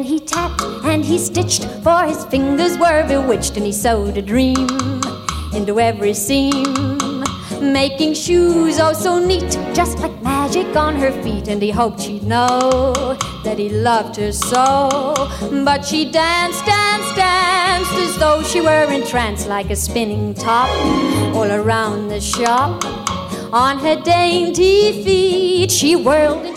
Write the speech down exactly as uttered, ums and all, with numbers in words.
he tapped and he stitched, for his fingers were bewitched, and he sewed a dream into every seam, making shoes oh so neat, just like magic on her feet. And he hoped she'd know that he loved her so, but she danced, danced, danced as though she were entranced, like a spinning top all around the shop. On her dainty feet she whirled